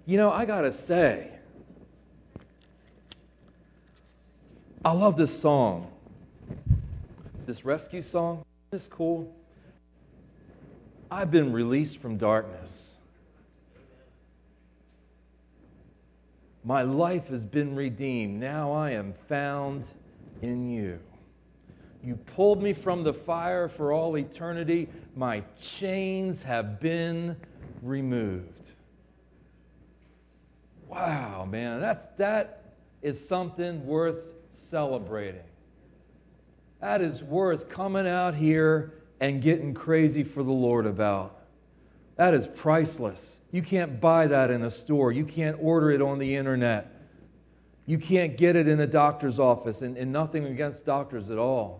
I got to say, I love this song. This rescue song. Isn't this cool? I've been released from darkness. My life has been redeemed. Now I am found in you. You pulled me from the fire for all eternity. My chains have been removed. Wow, man, that is something worth celebrating. That is worth coming out here and getting crazy for the Lord about. That is priceless. You can't buy that in a store. You can't order it on the internet. You can't get it in a doctor's office, and nothing against doctors at all.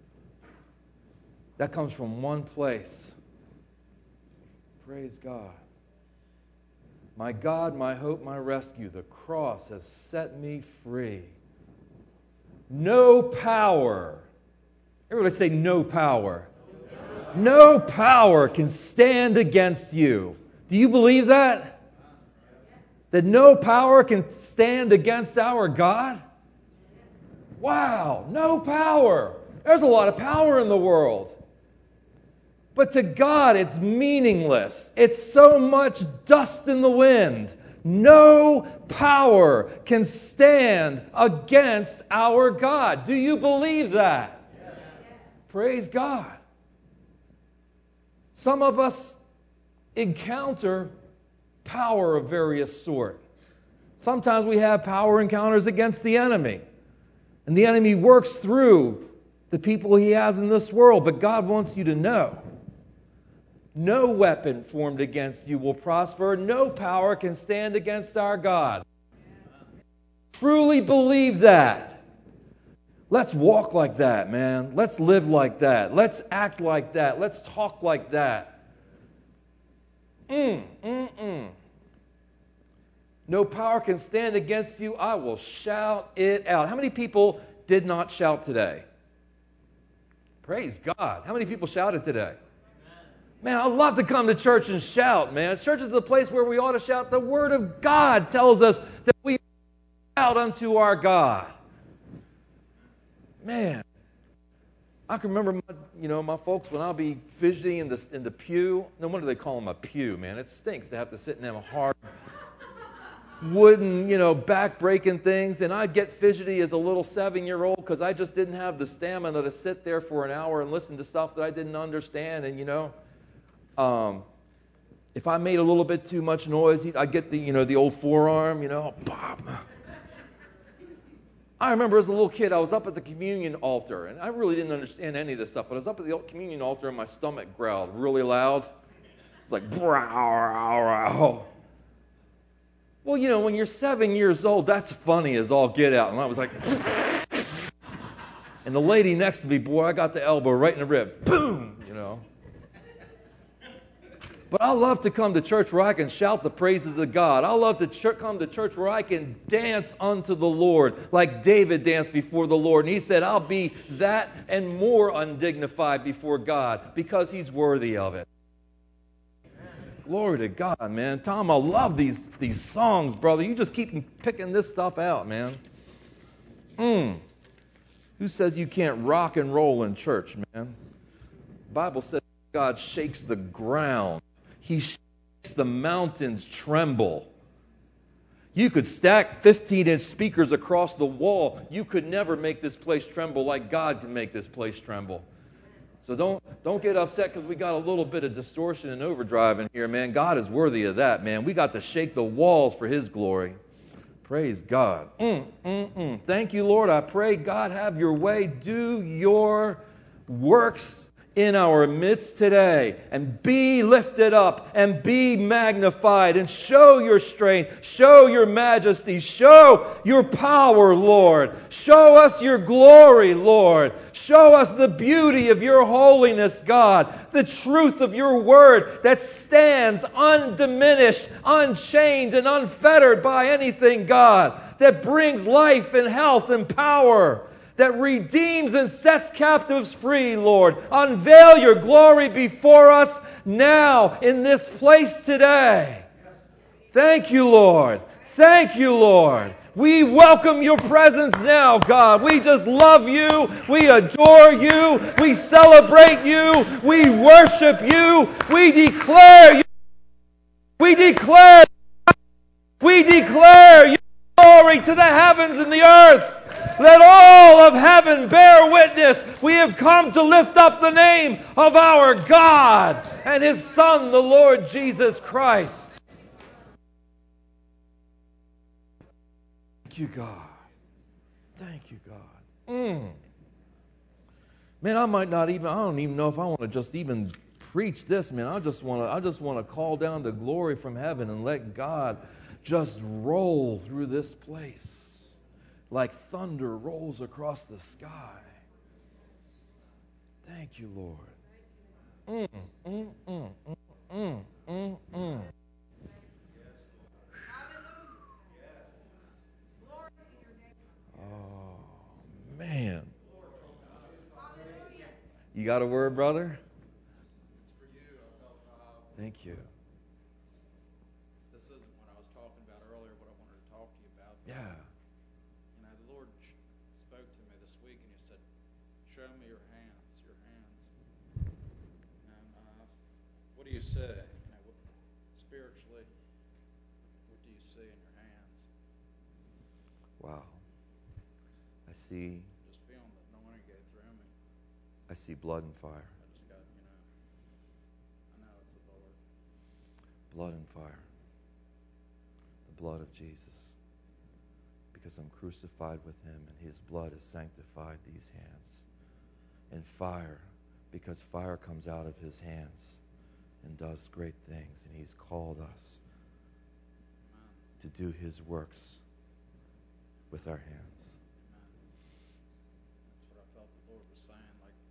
That comes from one place. Praise God. My God, my hope, my rescue. The cross has set me free. No power. Everybody say no power. No power can stand against you. Do you believe that? That no power can stand against our God? Wow, no power. There's a lot of power in the world. But to God, it's meaningless. It's so much dust in the wind. No power can stand against our God. Do you believe that? Yes. Praise God. Some of us encounter power of various sort. Sometimes we have power encounters against the enemy. And the enemy works through the people he has in this world. But God wants you to know, no weapon formed against you will prosper. No power can stand against our God. Truly believe that. Let's walk like that, man. Let's live like that. Let's act like that. Let's talk like that. No power can stand against you. I will shout it out. How many people did not shout today? Praise God. How many people shouted today? Man, I love to come to church and shout, man. Church is a place where we ought to shout. The Word of God tells us that we shout unto our God. Man, I can remember my folks when I'll be fidgety in the pew. No wonder they call them a pew, man. It stinks to have to sit in them hard wooden, back-breaking things. And I'd get fidgety as a little 7-year-old because I just didn't have the stamina to sit there for an hour and listen to stuff that I didn't understand. And, if I made a little bit too much noise, I'd get the old forearm, pop. I remember as a little kid, I was up at the communion altar, and I really didn't understand any of this stuff, but I was up at the communion altar and my stomach growled really loud. It was like, brow. Well, when you're 7 years old, that's funny as all get out. And I was like, and the lady next to me, boy, I got the elbow right in the ribs. Boom, But I love to come to church where I can shout the praises of God. I love to come to church where I can dance unto the Lord like David danced before the Lord. And he said, I'll be that and more undignified before God because He's worthy of it. Glory to God, man. Tom, I love these songs, brother. You just keep picking this stuff out, man. Who says you can't rock and roll in church, man? The Bible says God shakes the ground. He makes the mountains tremble. You could stack 15-inch speakers across the wall. You could never make this place tremble like God can make this place tremble. So don't get upset because we got a little bit of distortion and overdrive in here, man. God is worthy of that, man. We got to shake the walls for His glory. Praise God. Thank you, Lord. I pray, God, have your way. Do your works in our midst today, and be lifted up and be magnified and show your strength, show your majesty, show your power, Lord. Show us your glory, Lord. Show us the beauty of your holiness, God, the truth of your word that stands undiminished, unchained, and unfettered by anything, God, that brings life and health and power, that redeems and sets captives free, Lord. Unveil your glory before us now in this place today. Thank you, Lord. Thank you, Lord. We welcome your presence now, God. We just love you. We adore you. We celebrate you. We worship you. We declare you. We declare your glory to the heavens and the earth. Let all of heaven bear witness. We have come to lift up the name of our God and His Son, the Lord Jesus Christ. Thank you, God. Thank you, God. Man, I don't even know if I want to just even preach this, man. I just want to call down the glory from heaven and let God just roll through this place like thunder rolls across the sky. Thank you, Lord. Oh, man. You got a word, brother? Thank you. This isn't what I was talking about earlier, what I wanted to talk to you about. Yeah. The Lord spoke to me this week and He said, show me your hands. And what do you see? Spiritually, what do you see in your hands? Wow. I see. Just feeling that anointing go through me. I see blood and fire. I just got, I know it's the Lord. Blood and fire. The blood of Jesus. Because I'm crucified with Him and His blood has sanctified these hands. And fire, because fire comes out of His hands and does great things. And He's called us to do His works with our hands. That's what I felt the Lord was saying.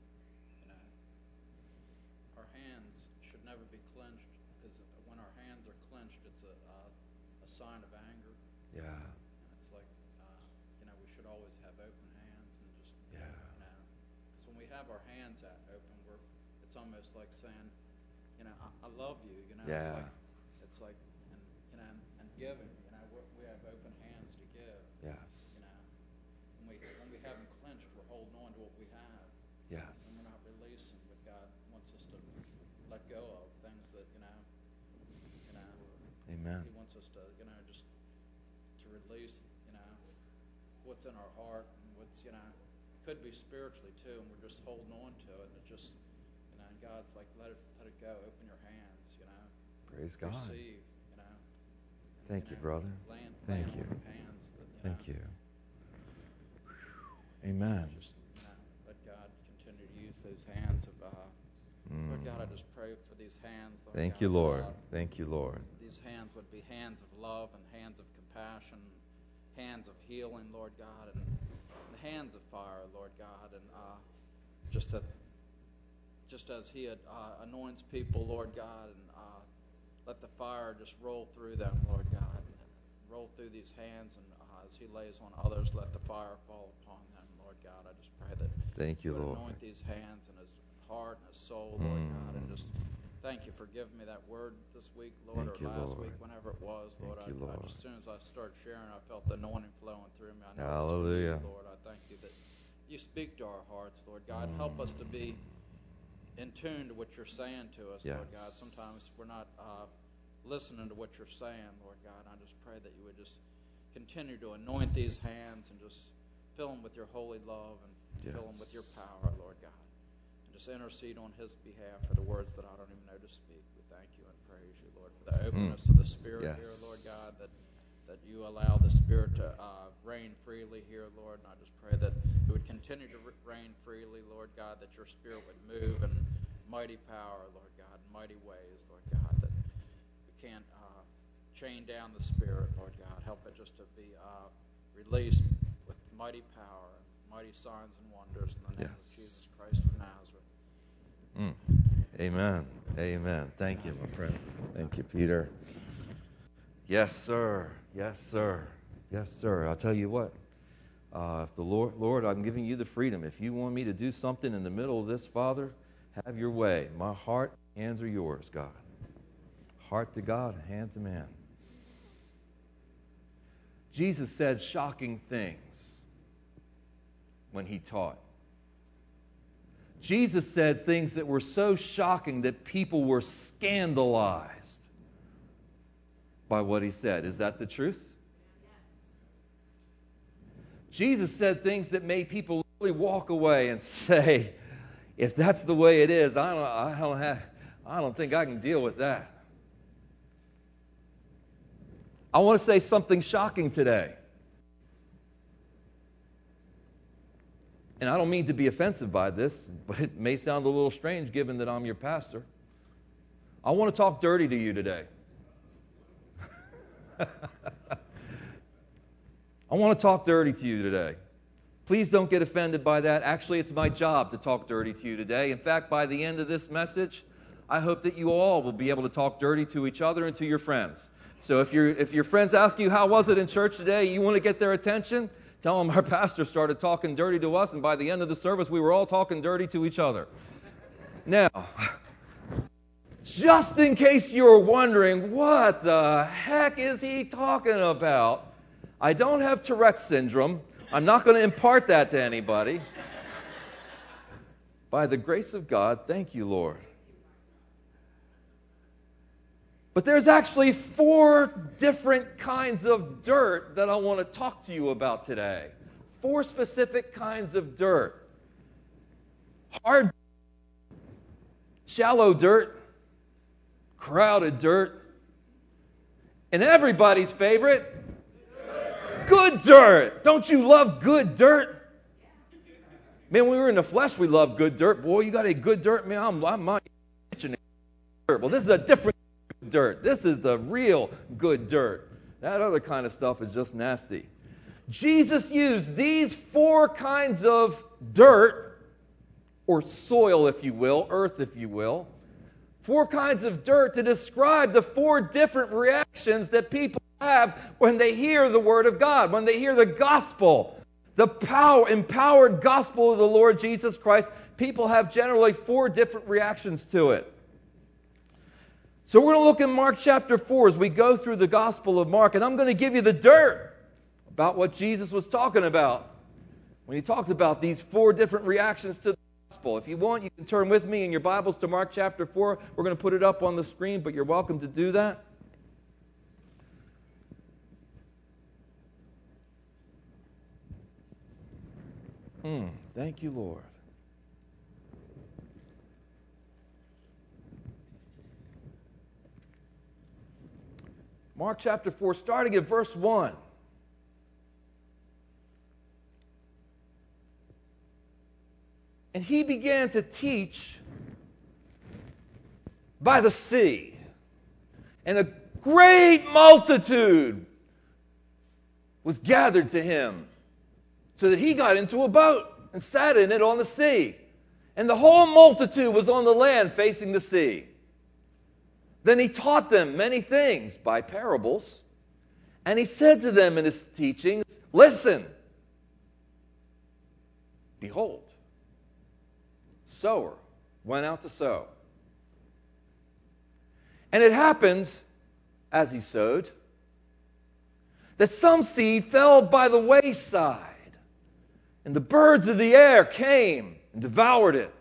Our hands should never be clenched, because when our hands are clenched, it's a sign of anger. Yeah. And it's like, we should always have open hands and just, because when we have our hands open, it's almost like saying, I love you. Yeah. It's like, and giving. We have open hands to give. Yes. When we have them clenched, we're holding on to what we have. Yes. And we're not releasing what God wants us to let go of, things that, Amen. He wants us to, just to release, what's in our heart and what's, could be spiritually too, and we're just holding on to it, and it just, and God's like, let it go, open your hands, Praise God. Receive, Thank you, brother. Thank you. Hands that, Thank you. Amen. Just, let God continue to use those hands of, Lord God, I just pray for these hands. Lord Thank God, you, Lord. Thank you, Lord. These hands would be hands of love and hands of compassion, hands of healing, Lord God, and the hands of fire, Lord God, and just as He anoints people, Lord God, and let the fire just roll through them, Lord God, and roll through these hands, and as He lays on others, let the fire fall upon them, Lord God. I just pray that Thank you, would Lord. anoint these hands and His heart and His soul, Lord God, and just thank you for giving me that word this week, Lord, Thank or you, last Lord. week, whenever it was, Lord. Thank you, Lord. As soon as I started sharing, I felt the anointing flowing through me. I know Hallelujah. it's from you, Lord. I thank you that you speak to our hearts, Lord God. Help us to be in tune to what you're saying to us, Yes. Lord God. Sometimes we're not listening to what you're saying, Lord God. I just pray that you would just continue to anoint these hands and just fill them with your holy love and fill them with your power, Lord God. And just intercede on His behalf for the words that I don't even know to speak. We thank you and praise you, Lord, for the openness of the Spirit here, Lord God, that you allow the Spirit to reign freely here, Lord. And I just pray that it would continue to reign freely, Lord God, that your Spirit would move in mighty power, Lord God, in mighty ways, Lord God, that we can't chain down the Spirit, Lord God. Help it just to be released with mighty power and mighty signs and wonders in the name of Jesus Christ of Nazareth. Amen. Amen. Thank you, my friend. Thank you, Peter. Yes, sir. Yes, sir. Yes, sir. I'll tell you what. If the Lord, I'm giving you the freedom. If you want me to do something in the middle of this, Father, have your way. My heart, hands are yours, God. Heart to God, hand to man. Jesus said shocking things when he taught. Jesus said things that were so shocking that people were scandalized by what he said. Is that the truth? Jesus said things that made people really walk away and say, if that's the way it is, I don't think I can deal with that. I want to say something shocking today. And I don't mean to be offensive by this, but it may sound a little strange given that I'm your pastor. I want to talk dirty to you today. I want to talk dirty to you today. Please don't get offended by that. Actually, it's my job to talk dirty to you today. In fact, by the end of this message, I hope that you all will be able to talk dirty to each other and to your friends. So if your friends ask you, how was it in church today, you want to get their attention, tell them our pastor started talking dirty to us, and by the end of the service, we were all talking dirty to each other. Now, just in case you're wondering, what the heck is he talking about? I don't have Tourette's syndrome. I'm not going to impart that to anybody. By the grace of God, thank you, Lord. But there's actually 4 different kinds of dirt that I want to talk to you about today. 4 specific kinds of dirt. Hard, shallow dirt, crowded dirt, and everybody's favorite, good dirt. Don't you love good dirt? Man, when we were in the flesh, we loved good dirt. Boy, you got a good dirt, man. I'm not itching dirt. Well, this is a different dirt. This is the real good dirt. That other kind of stuff is just nasty. Jesus used these 4 kinds of dirt, or soil, if you will, earth, if you will, 4 kinds of dirt to describe the 4 different reactions that people have when they hear the Word of God, when they hear the gospel, the empowered gospel of the Lord Jesus Christ. People have generally 4 different reactions to it. So we're going to look in Mark chapter 4 as we go through the Gospel of Mark, and I'm going to give you the dirt about what Jesus was talking about when he talked about these 4 different reactions to the gospel. If you want, you can turn with me in your Bibles to Mark chapter 4. We're going to put it up on the screen, but you're welcome to do that. Thank you, Lord. Mark chapter 4, starting at verse 1. And he began to teach by the sea. And a great multitude was gathered to him, so that he got into a boat and sat in it on the sea. And the whole multitude was on the land facing the sea. Then he taught them many things by parables. And he said to them in his teachings, listen, behold, sower went out to sow. And it happened, as he sowed, that some seed fell by the wayside, and the birds of the air came and devoured it.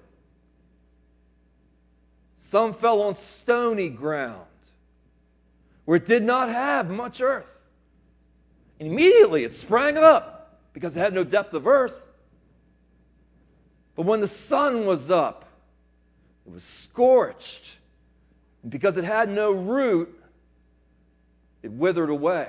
Some fell on stony ground, where it did not have much earth. And immediately it sprang up, because it had no depth of earth. But when the sun was up, it was scorched. And because it had no root, it withered away.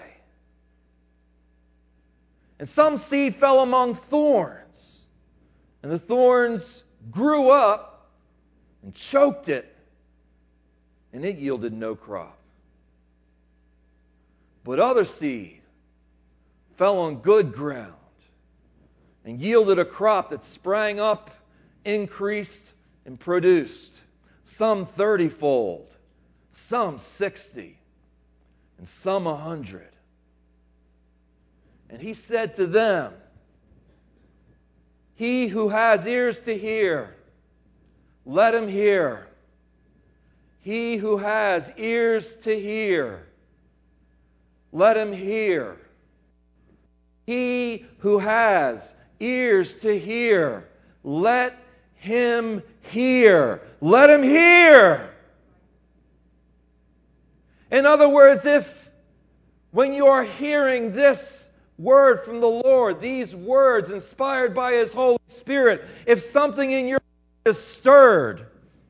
And some seed fell among thorns, and the thorns grew up and choked it, and it yielded no crop. But other seed fell on good ground and yielded a crop that sprang up, increased, and produced, some 30-fold, some 60, and some 100. And he said to them, he who has ears to hear, let him hear. He who has ears to hear, let him hear. He who has ears to hear, let him hear. Let him hear. In other words, if when you are hearing this word from the Lord, these words inspired by His Holy Spirit, if something in your heart is stirred,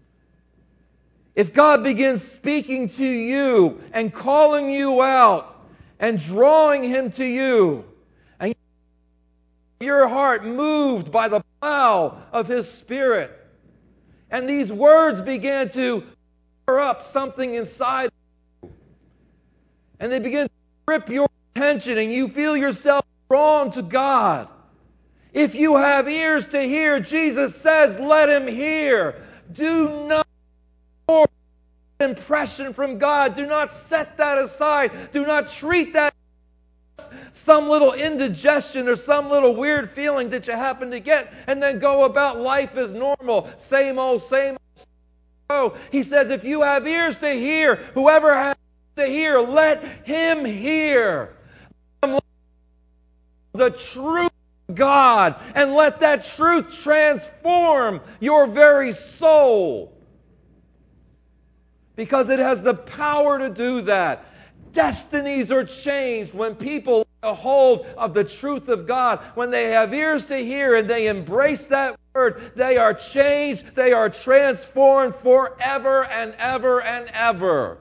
if God begins speaking to you and calling you out and drawing Him to you, and your heart moved by the plow of His Spirit, and these words began to stir up something inside of you, and they begin to grip your attention, and you feel yourself drawn to God. If you have ears to hear, Jesus says, let him hear. Do not ignore an impression from God. Do not set that aside. Do not treat that as some little indigestion or some little weird feeling that you happen to get and then go about life as normal. Same old, same old. He says, if you have ears to hear, whoever has to hear, let him hear the truth of God, and let that truth transform your very soul, because it has the power to do that. Destinies are changed when people lay a hold of the truth of God. When they have ears to hear and they embrace that word, they are changed, they are transformed forever and ever and ever.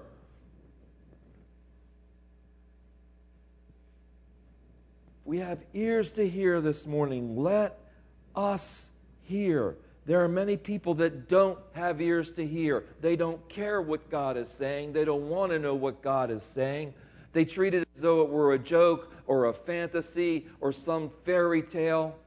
We have ears to hear this morning. Let us hear. There are many people that don't have ears to hear. They don't care what God is saying. They don't want to know what God is saying. They treat it as though it were a joke or a fantasy or some fairy tale.